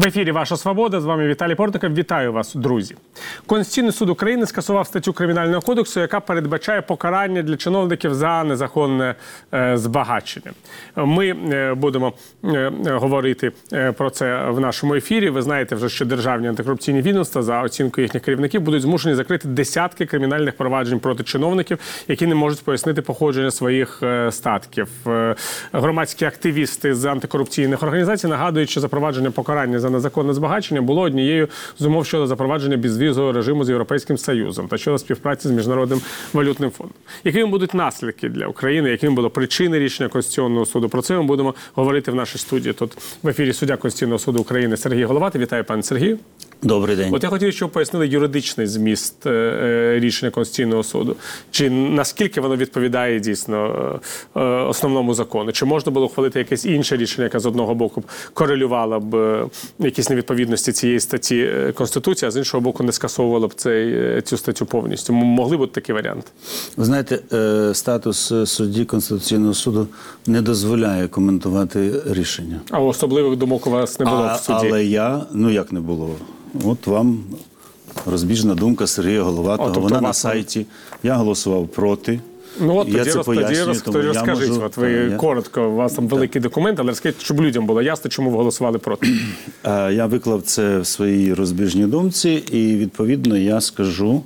В ефірі «Ваша свобода», з вами Віталій Портников. Вітаю вас, друзі. Конституційний суд України скасував статтю Кримінального кодексу, яка передбачає покарання для чиновників за незаконне збагачення. Ми будемо говорити про це в нашому ефірі. Ви знаєте вже, що державні антикорупційні відомства, за оцінкою їхніх керівників, будуть змушені закрити десятки кримінальних проваджень проти чиновників, які не можуть пояснити походження своїх статків. Громадські активісти з антикорупційних організацій нагадують, що запровадження покарання за незаконне збагачення було однією з умов щодо запровадження безвізового режиму з Європейським Союзом та щодо співпраці з Міжнародним валютним фондом. Якими будуть наслідки для України, якими були причини рішення Конституційного суду? Про це ми будемо говорити в нашій студії. Тут в ефірі суддя Конституційного суду України Сергій Головатий. Вітаю, пане Сергію. Добрий день. От я хотів, щоб пояснили юридичний зміст рішення Конституційного суду. Чи наскільки воно відповідає дійсно основному закону? Чи можна було ухвалити якесь інше рішення, яке з одного боку корелювало б якісь невідповідності цієї статті Конституції, а з іншого боку не скасовувало б цю статтю повністю? Могли бути такі варіанти? Ви знаєте, статус судді Конституційного суду не дозволяє коментувати рішення. А особливих думок у вас не було в суді? Але як не було? От вам розбіжна думка Сергія Головатого. Тобто вона на сайті. Я голосував проти. Ну от я це пояснюю, тому я розкажіть. можу... От ви коротко, у вас там великий документ, але розкажіть, щоб людям було ясно, чому ви голосували проти. Я виклав це в своїй розбіжній думці і, відповідно, я скажу,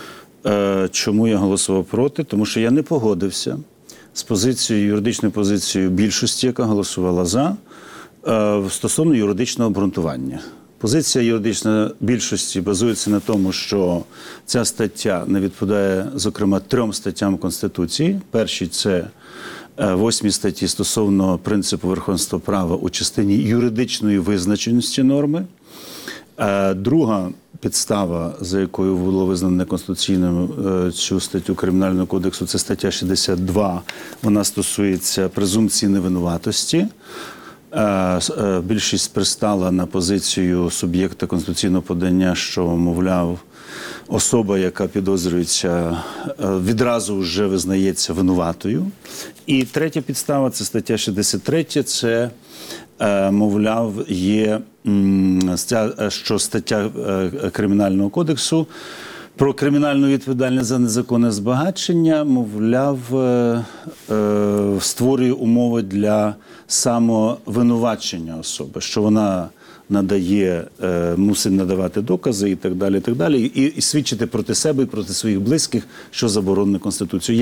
чому я голосував проти. Тому що я не погодився з позицією, юридичною позицією більшості, яка голосувала за, стосовно юридичного обґрунтування. Позиція юридичної більшості базується на тому, що ця стаття не відповідає, зокрема, 3 статтям Конституції. Першій – це 8 статті стосовно принципу верховенства права у частині юридичної визначеності норми. Друга підстава, за якою було визнано неконституційним цю статтю Кримінального кодексу, це стаття 62. Вона стосується презумпції невинуватості. Більшість пристала на позицію суб'єкта конституційного подання, що, мовляв, особа, яка підозрюється, відразу вже визнається винуватою. І третя підстава – це стаття 63, це, мовляв, є, що стаття Кримінального кодексу про кримінальну відповідальність за незаконне збагачення, мовляв, створює умови для самовинувачення особи, що вона мусить надавати докази і так далі, і свідчити проти себе і проти своїх близьких, що заборонено Конституцією.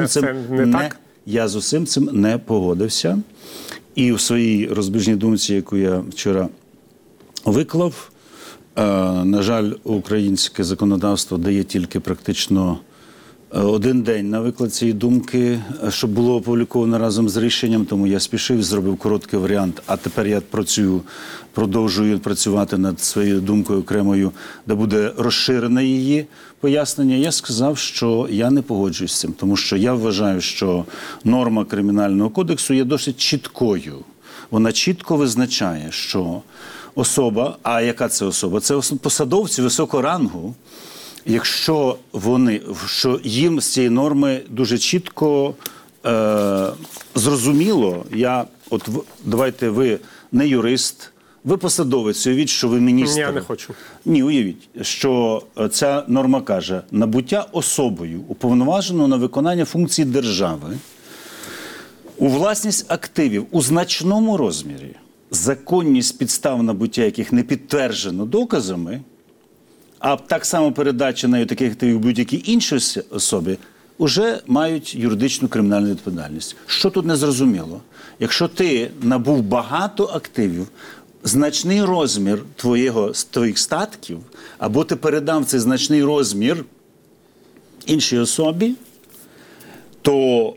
Я з усім цим не погодився. І в своїй розбіжній думці, яку я вчора виклав, на жаль, українське законодавство дає тільки практично 1 день на виклад цієї думки, щоб було опубліковано разом з рішенням, тому я спішив, зробив короткий варіант, а тепер я продовжую працювати над своєю думкою окремою, де буде розширене її пояснення. Я сказав, що я не погоджуюсь з цим, тому що я вважаю, що норма Кримінального кодексу є досить чіткою. Вона чітко визначає, що особа, а яка це особа? Це посадовці високого рангу, якщо що їм з цієї норми дуже чітко зрозуміло, давайте ви не юрист, ви посадовець, уявіть, що ви міністр. Я не хочу. Ні, уявіть, що ця норма каже, набуття особою, уповноваженою на виконання функцій держави, у власність активів у значному розмірі, законність підстав набуття яких не підтверджено доказами, а так само передача нею таких активів будь-якій іншій особі, вже мають юридичну кримінальну відповідальність. Що тут не зрозуміло? Якщо ти набув багато активів, значний розмір твоїх статків, або ти передав цей значний розмір іншій особі, то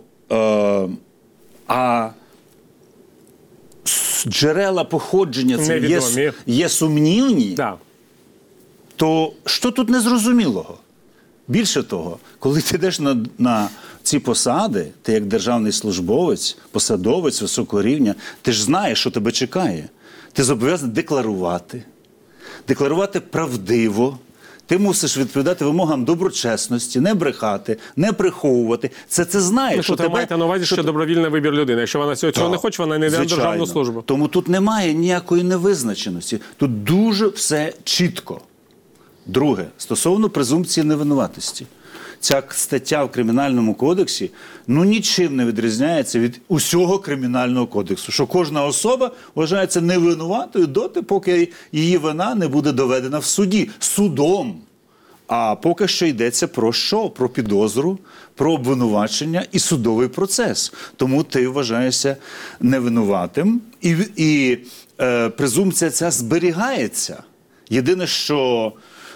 джерела походження є сумнівні, то що тут незрозумілого? Більше того, коли ти йдеш на ці посади, ти як державний службовець, посадовець високого рівня, ти ж знаєш, що тебе чекає. Ти зобов'язаний декларувати правдиво Ти мусиш відповідати вимогам доброчесності, не брехати, не приховувати. Це знаєш. Ну, що ти маєте на увазі, що добровільний вибір людини. Якщо вона цього не хоче, вона не йде на державну службу. Тому тут немає ніякої невизначеності. Тут дуже все чітко. Друге, стосовно презумпції невинуватості. Ця стаття в Кримінальному кодексі нічим не відрізняється від усього Кримінального кодексу, що кожна особа вважається невинуватою доти, поки її вина не буде доведена в суді, судом. А поки що йдеться про що? Про підозру, про обвинувачення і судовий процес. Тому ти вважаєшся невинуватим і презумпція ця зберігається. Єдине, що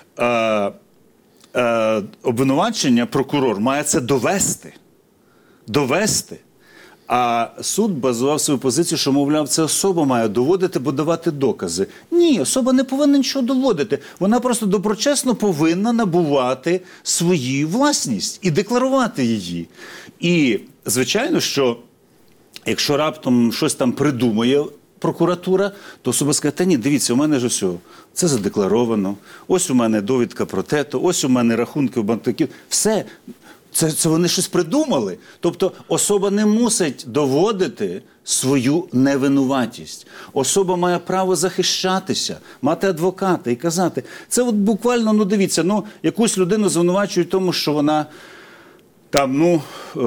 обвинувачення прокурор має це довести. А суд базував свою позицію, що, мовляв, це особа має доводити, бо давати докази. Ні, особа не повинна нічого доводити. Вона просто доброчесно повинна набувати свою власність і декларувати її. І, звичайно, що якщо раптом щось там придумає прокуратура, то особа скаже, та ні, дивіться, у мене ж все, це задекларовано, ось у мене довідка про те-то, ось у мене рахунки в банків, все. Це вони щось придумали. Тобто особа не мусить доводити свою невинуватість. Особа має право захищатися, мати адвоката і казати. Це от буквально, дивіться, якусь людину звинувачують в тому, що вона там,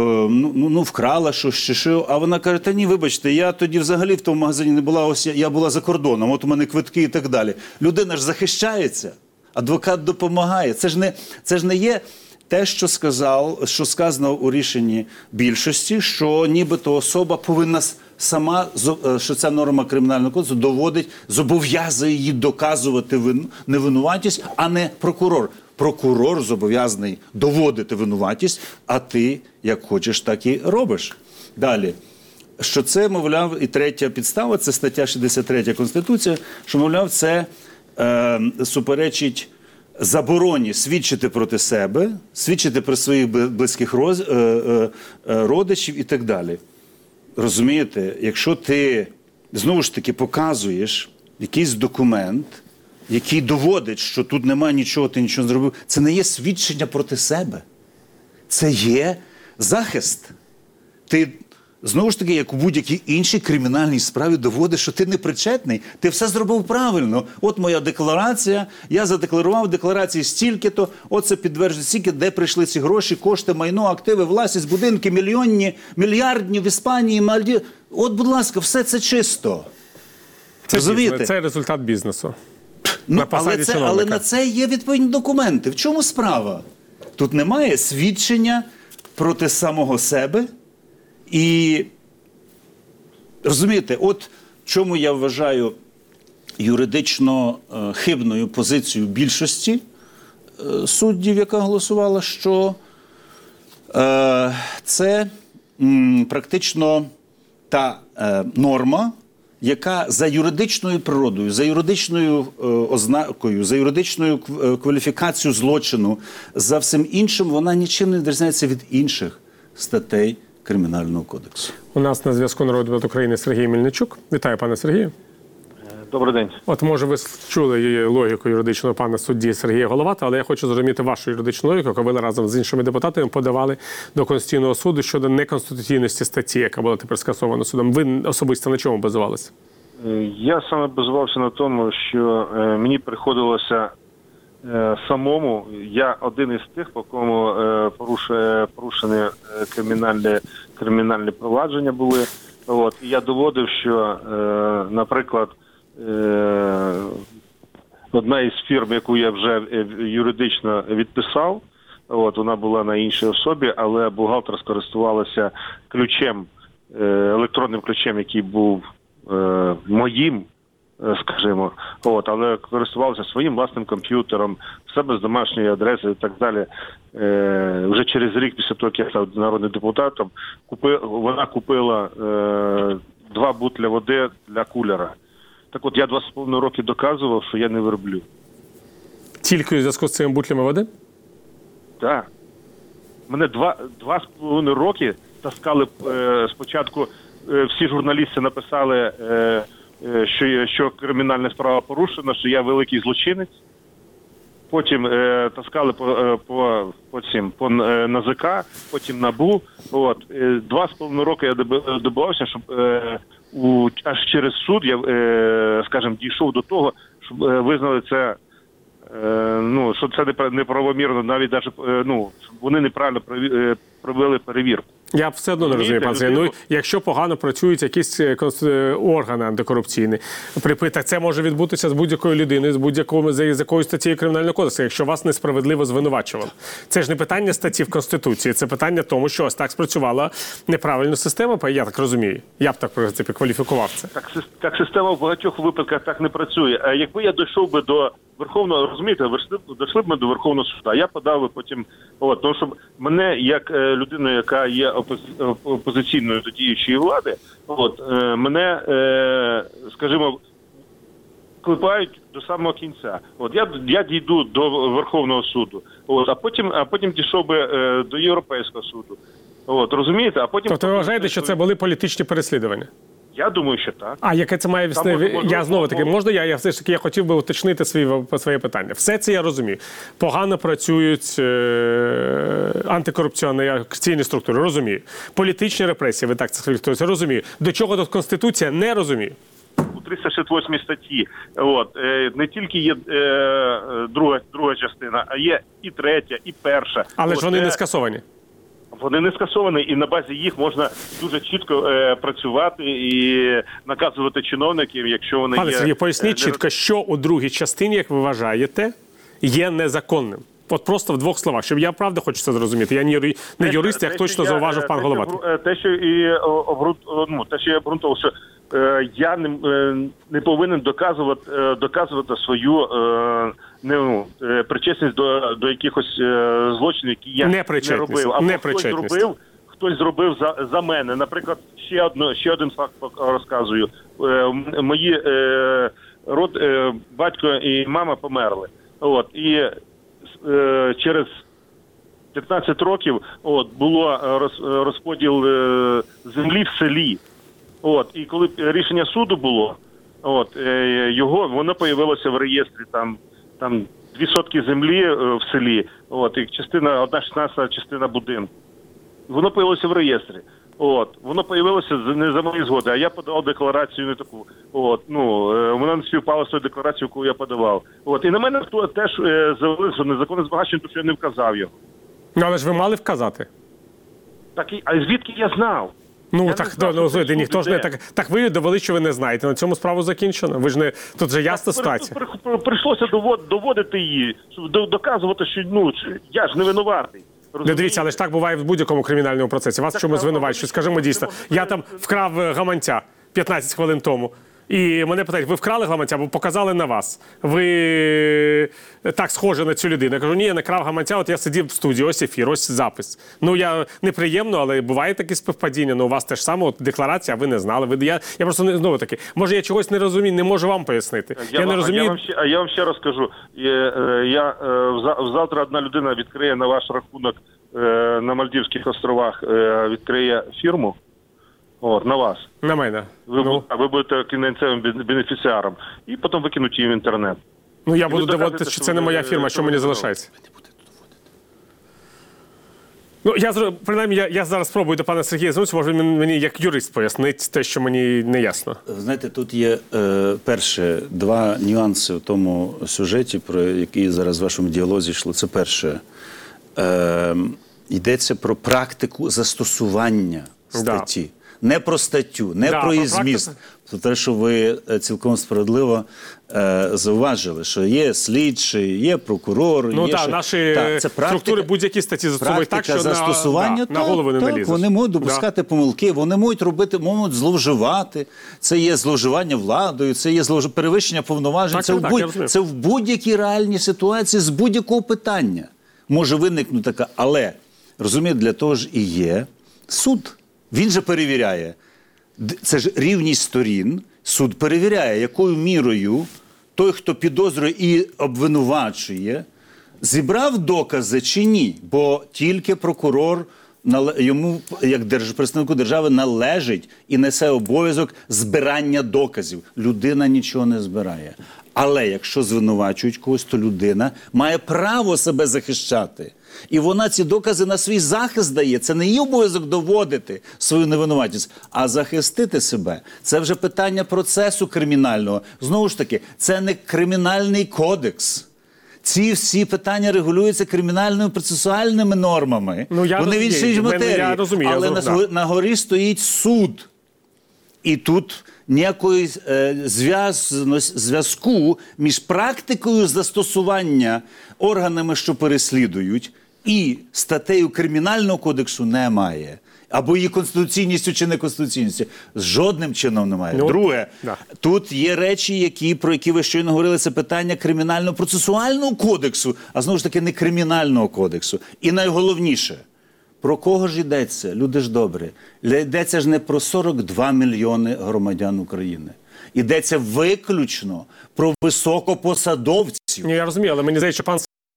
вкрала щось чи що, а вона каже, та ні, вибачте, я тоді взагалі в тому магазині не була, ось я була за кордоном, от у мене квитки і так далі. Людина ж захищається, адвокат допомагає. Це ж не є те, що сказано у рішенні більшості, що нібито особа повинна сама, що ця норма Кримінального кодексу доводить, зобов'язує її доказувати невинуватість, а не прокурор. Прокурор зобов'язаний доводити винуватість, а ти, як хочеш, так і робиш. Далі. Що це, мовляв, і третя підстава, це стаття 63 Конституції, що, мовляв, це суперечить забороні свідчити проти себе, свідчити про своїх близьких родичів і так далі. Розумієте, якщо ти, знову ж таки, показуєш якийсь документ, який доводить, що тут немає нічого, ти нічого не зробив, це не є свідчення проти себе. Це є захист. Ти, знову ж таки, як у будь-якій іншій кримінальній справі доводиш, що ти не причетний, ти все зробив правильно. От моя декларація, я задекларував в декларації стільки-то, от це підтверджує стільки, де прийшли ці гроші, кошти, майно, активи, власність, будинки, мільйонні, мільярдні в Іспанії, Мальдіві. От, будь ласка, все це чисто. Це результат бізнесу. Але на це є відповідні документи. В чому справа? Тут немає свідчення проти самого себе. І, розумієте, от чому я вважаю юридично хибною позицію більшості суддів, яка голосувала, що це практично та норма, яка за юридичною природою, за юридичною ознакою, за юридичною кваліфікацією злочину, за всім іншим, вона нічим не відрізняється від інших статей Кримінального кодексу. У нас на зв'язку народний депутат України Сергій Мельничук. Вітаю, пане Сергію. Добрий день. От, може, ви чули логіку юридичного пана судді Сергія Головата, але я хочу зрозуміти вашу юридичну логіку, яку ви разом з іншими депутатами подавали до Конституційного суду щодо неконституційності статті, яка була тепер скасована судом. Ви особисто на чому базувалися? Я саме базувався на тому, що мені приходилося самому, я один із тих, по кому порушені кримінальні провадження були. От, і я доводив, що, наприклад, одна із фірм, яку я вже юридично відписав, от, вона була на іншій особі, але бухгалтер скористувалася ключем, електронним ключем, який був моїм, скажімо, от, але користувався своїм власним комп'ютером, в себе з домашньої адреси і так далі. Вже через рік після того, як я став народним депутатом, вона купила 2 бутля води для кулера. Так от, я 2,5 роки доказував, що я не верблю. Тільки у зв'язку з цими бутлями води? Так. Мене 2,5 роки таскали спочатку, всі журналісти написали, що кримінальна справа порушена, що я великий злочинець. потім таскали по НАЗК, потім НАБУ. 2,5 роки я добивався, щоб аж через суд я, скажімо, дійшов до того, щоб визнали це, що це неправомірно, навіть щоб вони неправильно провели перевірку. Я все одно не розумію, пан Сергій. Якщо погано працюють якісь органи антикорупційні, так це може відбутися з будь-якою людиною, з якоюсь статтею Кримінального кодексу, якщо вас несправедливо звинувачували. Це ж не питання статті в Конституції, це питання тому, що ось так спрацювала неправильна система, я так розумію. Я б так, в принципі, кваліфікував це. Так система в багатьох випадках так не працює. А якби я дійшов би до Верховного, розумієте, дійшли б ми до Верховного суду, а я подав би потім, тому що мене, як людину, яка є опозиційною до діючої влади, мене, скажімо, клепають до самого кінця. Я дійду до Верховного суду, а потім дійшов би до Європейського суду. Розумієте? А потім... Тобто ви вважаєте, що це були політичні переслідування? Я думаю, що так. А яке це має я знову таки, можна я все ж таки хотів би уточнити своє питання. Все це я розумію. Погано працюють антикорупційні структури, розумію. Політичні репресії, ви так це розумію. До чого тут Конституція, не розумію. У 368 статті не тільки є друга частина, а є і третя, і перша. Але ж вони не скасовані. Вони не скасовані, і на базі їх можна дуже чітко працювати і наказувати чиновників, якщо вони Пане Сергій, поясніть чітко, що у другій частині, як ви вважаєте, є незаконним. От просто в двох словах, щоб я правда хочу це зрозуміти. Я не юрист, як точно зауважив пан голова. Те, що я обґрунтував, що я не повинен доказувати свою причесність до якихось злочинів, які я не робив. Або хтось зробив за мене. Наприклад, ще один факт розказую. Мої батько і мама померли. І через 15 років було розподіл землі в селі. І коли рішення суду було, воно появилося в реєстрі, там 2 сотки землі в селі, і частина, 1/16 частина будинку. Воно появилося в реєстрі. Воно появилося не за мої згоди, а я подавав декларацію не таку. Вона не співпала з тою декларацією, яку я подавав. І на мене теж завели, що незаконне збагачення, тому що я не вказав його. Але ж ви мали вказати. А звідки я знав? Ніхто ж не так. Так ви довели, що ви не знаєте. На цьому справу закінчено. Ви ж не тут же ясна ситуація. Прийшлося доводити її, доказувати, що я ж не винуватий. Дивіться, але ж так буває в будь-якому кримінальному процесі. Вас в чому звинувачують? Скажімо дійсно, я там вкрав гаманця 15 хвилин тому. І мене питають, ви вкрали гаманця, бо показали на вас. Ви так схожі на цю людину. Я кажу, ні, я не крав гаманця, от я сидів в студії, ось ефір, ось запис. Я неприємно, але буває такі співпадіння. У вас теж саме, декларація, а ви не знали. Я просто, знову таки, може я чогось не розумію, не можу вам пояснити. Я вам ще раз кажу, завтра одна людина відкриє на ваш рахунок на Мальдівських островах, відкриє фірму. На вас. На мене. Ви будете кінцевим бенефіціаром. І потім викинуть її в інтернет. Я буду доводити, що це не моя фірма, що мені залишається. Принаймні, я зараз спробую до пана Сергія звернутися, може він мені як юрист пояснить те, що мені не ясно. Знаєте, тут є, перше, 2 нюанси в тому сюжеті, про який зараз в вашому діалозі йшло. Це перше. Йдеться про практику застосування статті. Не про статтю, не про її зміст. Про те, що ви цілком справедливо зауважили, що є слідчий, є прокурор. Наші структури будь-які статті застосовують так, що на голову не налізеш. Вони можуть допускати помилки, вони можуть зловживати. Це є зловживання владою, це є перевищення повноважень. Це в будь-якій реальній ситуації з будь-якого питання може виникнути така. Але, розумієте, для того ж і є суд. Він же перевіряє. Це ж рівність сторін. Суд перевіряє, якою мірою той, хто підозрює і обвинувачує, зібрав докази чи ні. Бо тільки прокурор йому, як представнику держави, належить і несе обов'язок збирання доказів. Людина нічого не збирає. Але якщо звинувачують когось, то людина має право себе захищати. І вона ці докази на свій захист дає. Це не її обов'язок доводити свою невинуватість, а захистити себе. Це вже питання процесу кримінального. Знову ж таки, це не кримінальний кодекс. Ці всі питання регулюються кримінальними процесуальними нормами. Вони в іншій матерії. Але на горі стоїть суд. І тут ніякої зв'язку між практикою застосування органами, що переслідують, і статтею Кримінального кодексу немає. Або її конституційністю чи неконституційністю. Жодним чином немає. Друге, тут є речі, про які ви щойно говорили, це питання Кримінально-процесуального кодексу, а знову ж таки не Кримінального кодексу. І найголовніше, про кого ж йдеться? Люди ж добрі. Йдеться ж не про 42 мільйони громадян України. Йдеться виключно про високопосадовців. Я розумію, але мені здається, що пан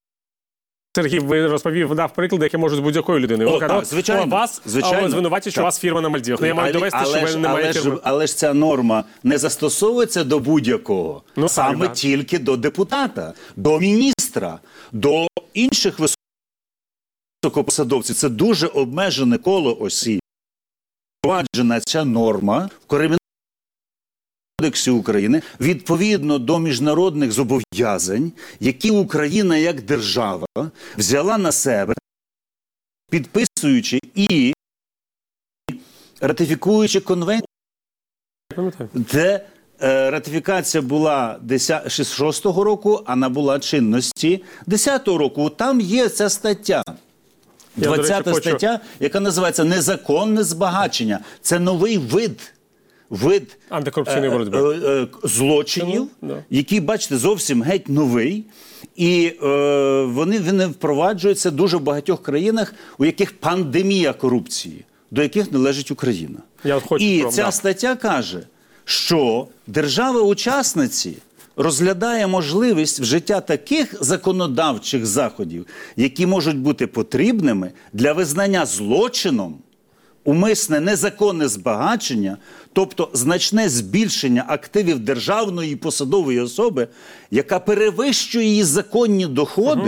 Сергій дав приклади, які можуть з будь-якою людиною. Звичайно. Звинуватять, що у вас фірма на Мальдівах. Я маю довести, що ви не маєте фірми. Але ж ця норма не застосовується до будь-якого. Саме тільки до депутата, до міністра, до інших високопосадовців. Це дуже обмежене коло осіб. Впроваджена ця норма в Кримінальному кодексі України відповідно до міжнародних зобов'язань, які Україна як держава взяла на себе, підписуючи і ратифікуючи конвенцію, де ратифікація була 6-го року, а набула чинності 10-го року. Там є ця стаття. 20-та стаття, яка називається «Незаконне збагачення». Це новий вид антикорупційної боротьби злочинів, які, бачите, зовсім геть новий. І вони впроваджуються дуже в багатьох країнах, у яких пандемія корупції, до яких належить Україна. І ця стаття каже, що держава-учасниці розглядає можливість вжиття таких законодавчих заходів, які можуть бути потрібними для визнання злочином умисне незаконне збагачення, тобто значне збільшення активів державної і посадової особи, яка перевищує її законні доходи,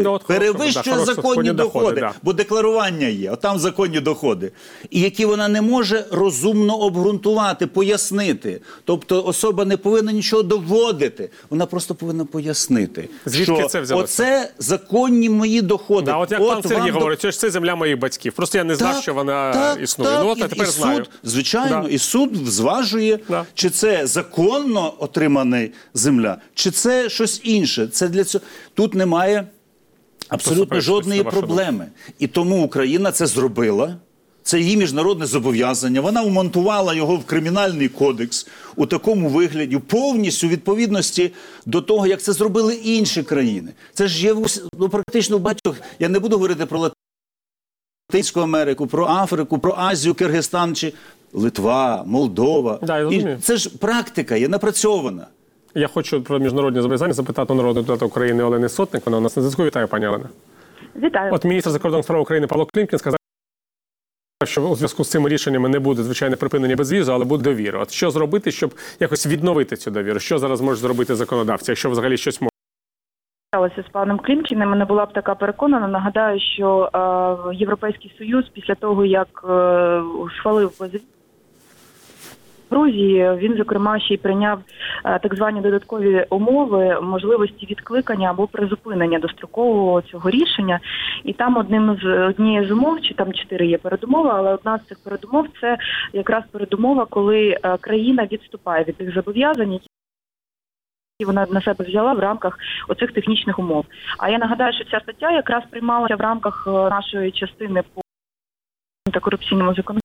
бо декларування є, а там законні доходи, і які вона не може розумно обґрунтувати, пояснити. Тобто особа не повинна нічого доводити, вона просто повинна пояснити, що оце законні мої доходи. От як пан Сергій говорить, це земля моїх батьків. Просто я не знав, що вона існує. Ну, а тепер знаю. Звичайно, і суд зважує, чи це законно отримана земля, чи це щось інше. Це для цього. Тут немає абсолютно жодної проблеми. І тому Україна це зробила. Це її міжнародне зобов'язання. Вона вмонтувала його в Кримінальний кодекс у такому вигляді, повністю у відповідності до того, як це зробили інші країни. Це ж є практично в багатьох. Я не буду говорити про Латинську Америку, про Африку, про Азію, Киргизстан чи Литва, Молдова. Це ж практика є напрацьована. Я хочу про міжнародні зобов'язання запитати народного депутата України Олени Сотник. Вона у нас на зв'язку. Вітаю, пані Олена. Вітаю. От міністр закордонних справ України Павло Клімкін сказав, що у зв'язку з цими рішеннями не буде, звичайно, припинення безвізу, але буде довіра. От що зробити, щоб якось відновити цю довіру? Що зараз можуть зробити законодавці, якщо взагалі щось може? З паном Клімкіним, мене була б така переконана. Нагадаю, що Європейський Союз після того, як схвалив безвіз Грузії, він, зокрема, ще й прийняв так звані додаткові умови можливості відкликання або призупинення дострокового цього рішення. І там однією з умов, чи там 4 є передумови, але одна з цих передумов – це якраз передумова, коли країна відступає від тих зобов'язань, які вона на себе взяла в рамках оцих технічних умов. А я нагадаю, що ця стаття якраз приймалася в рамках нашої частини по антикорупційному законодавству,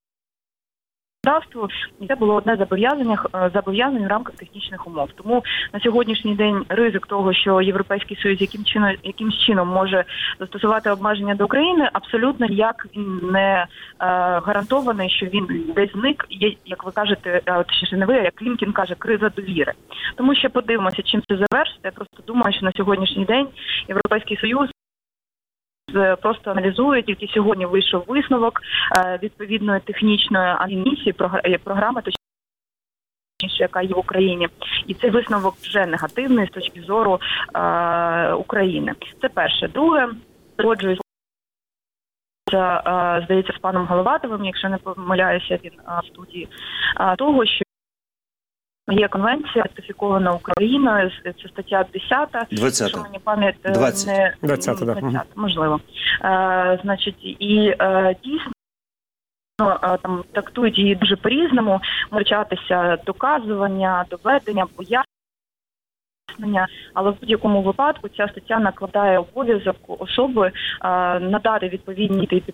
і це було одне зобов'язання в рамках технічних умов. Тому на сьогоднішній день ризик того, що Європейський Союз якимсь чином може застосувати обмеження до України, абсолютно ніяк він не гарантований, що він десь зник. Є, як ви кажете, точніше не ви, як Клімкін каже, криза довіри. Тому що подивимося, чим це завершиться. Я просто думаю, що на сьогоднішній день Європейський Союз просто аналізує. Тільки сьогодні вийшов висновок відповідної технічної аналізації програми, яка є в Україні. І цей висновок вже негативний з точки зору України. Це перше. Друге, погоджуюся, здається, з паном Головатовим, якщо не помиляюся, він в студії, того, що є конвенція, ратифікована Україною, це стаття 10. 20. Якщо мені пам'ять 20, можливо. Значить, і дійсно, там трактують її дуже по-різному, вручатися доказування, доведення, пояснення, але в будь-якому випадку ця стаття накладає обов'язок особи надати відповідні та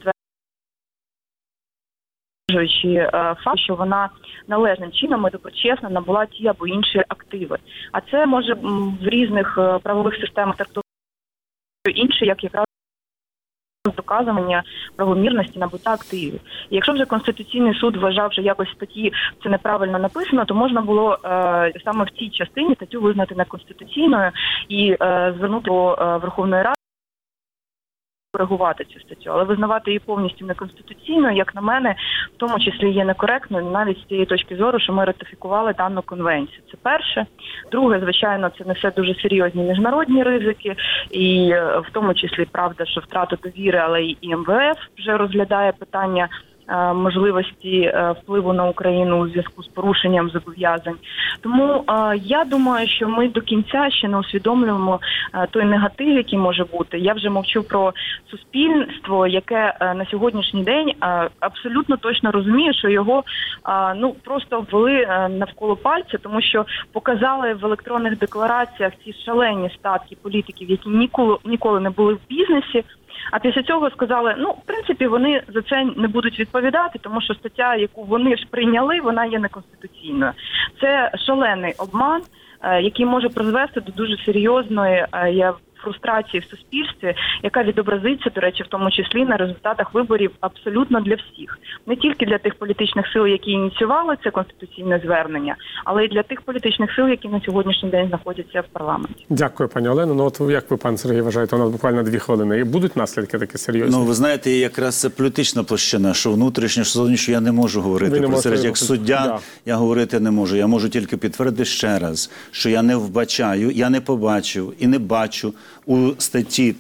підтверджуючи факт, що вона належним чином і доброчесно набула ті або інші активи. А це може в різних правових системах трактувати інше, як якраз доказування правомірності набуття активів. І якщо вже Конституційний суд вважав, що якось в статті це неправильно написано, то можна було саме в цій частині статтю визнати неконституційною і звернути до Верховної Ради коригувати цю статтю. Але визнавати її повністю неконституційною, як на мене, в тому числі є некоректною навіть з тієї точки зору, що ми ратифікували дану конвенцію. Це перше. Друге, звичайно, це несе дуже серйозні міжнародні ризики, і в тому числі правда, що втрату довіри, але і МВФ вже розглядає питання можливості впливу на Україну у зв'язку з порушенням зобов'язань. Тому я думаю, що ми до кінця ще не усвідомлюємо той негатив, який може бути. Я вже мовчу про суспільство, яке на сьогоднішній день абсолютно точно розуміє, що його просто ввели навколо пальця, тому що показали в електронних деклараціях ці шалені статки політиків, які ніколи не були в бізнесі. А після цього сказали, в принципі, вони за це не будуть відповідати, тому що стаття, яку вони ж прийняли, вона є неконституційною. Це шалений обман, який може призвести до дуже серйозної фрустрації в суспільстві, яка відобразиться, до речі, в тому числі на результатах виборів абсолютно для всіх. Не тільки для тих політичних сил, які ініціювали це конституційне звернення, але й для тих політичних сил, які на сьогоднішній день знаходяться в парламенті. Дякую, пані Олено. От як ви, пан Сергій, вважаєте, у нас буквально 2 хвилини. І будуть наслідки такі серйозні? Ви знаєте, якраз це політична площина, що внутрішньо, що зовнішньо я не можу говорити. Про це як суддя я говорити не можу. Я можу тільки підтвердити ще раз, що я не вбачаю, я не побачив і не бачу у статті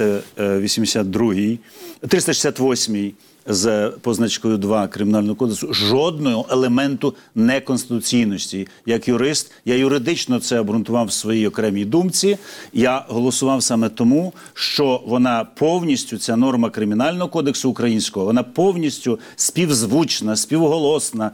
368 з позначкою 2 Кримінального кодексу жодного елементу неконституційності. Як юрист, я юридично це обґрунтував в своїй окремій думці. Я голосував саме тому, що вона повністю, ця норма Кримінального кодексу українського, вона повністю співзвучна, співголосна,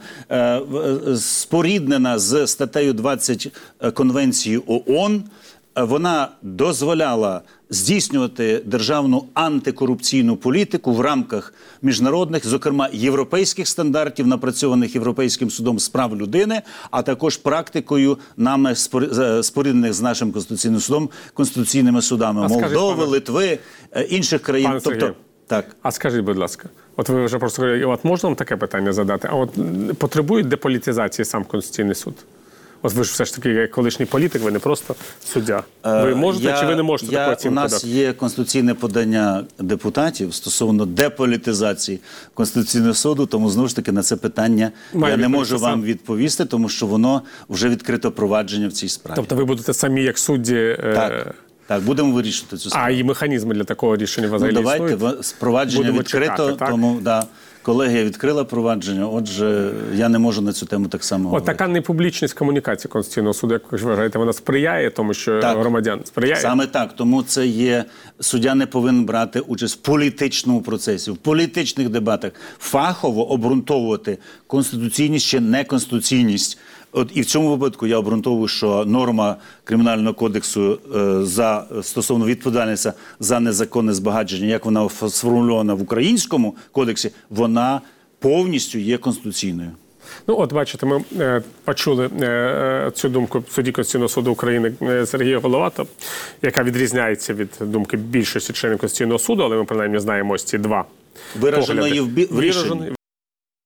споріднена з статтею 20 Конвенції ООН. Вона дозволяла здійснювати державну антикорупційну політику в рамках міжнародних, зокрема європейських стандартів, напрацьованих Європейським судом з прав людини, а також практикою нами споріднених з нашим Конституційним судом, конституційними судами Молдови, Литви, інших країн. Так. А скажіть, будь ласка, от ви вже просто говорили, можна вам таке питання задати? А от потребує деполітизації сам Конституційний суд? От ви ж все ж таки, як колишній політик, ви не просто суддя. Ви можете чи ви не можете таку оцінку дати? У нас є конституційне подання депутатів стосовно деполітизації Конституційного суду, тому знову ж таки на це питання я не можу вам відповісти, тому що воно вже відкрито провадження в цій справі. Тобто ви будете самі як судді... Так, будемо вирішувати цю справу. А і механізми для такого рішення взагалі існують? Давайте, провадження відкрито, тому колегія відкрила провадження, отже, я не можу на цю тему так само говорити. Така непублічність комунікації Конституційного суду, як ви вважаєте, вона сприяє тому, що громадян сприяє? Саме так, тому це є, суддя не повинен брати участь в політичному процесі, в політичних дебатах, фахово обґрунтовувати конституційність чи неконституційність. І в цьому випадку я обґрунтовую, що норма Кримінального кодексу стосовно відповідальності за незаконне збагачення, як вона сформульована в Українському кодексі, вона повністю є конституційною. От бачите, ми почули цю думку судді Конституційного суду України Сергія Головатова, яка відрізняється від думки більшості членів Конституційного суду, але ми принаймні знаємо ось ці 2 вираженої в рішенні.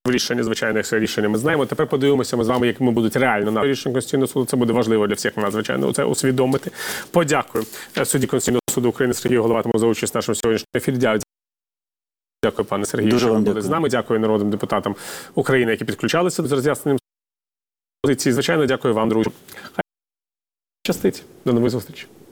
рішення, звичайно, як це рішення ми знаємо. Тепер подивимося ми з вами, якими будуть реально на рішення Конституційного суду. Це буде важливо для всіх нас, звичайно, це усвідомити. Подякую судді Конституційного суду України Сергію Головатому за участь в нашому сьогоднішньому ефірі. Дякую, пане Сергію, що ви були з нами. Дякую народним депутатам України, які підключалися до роз'ясненням позиції. Звичайно, дякую вам, друзі. Хай щастить. До нових зустрічей.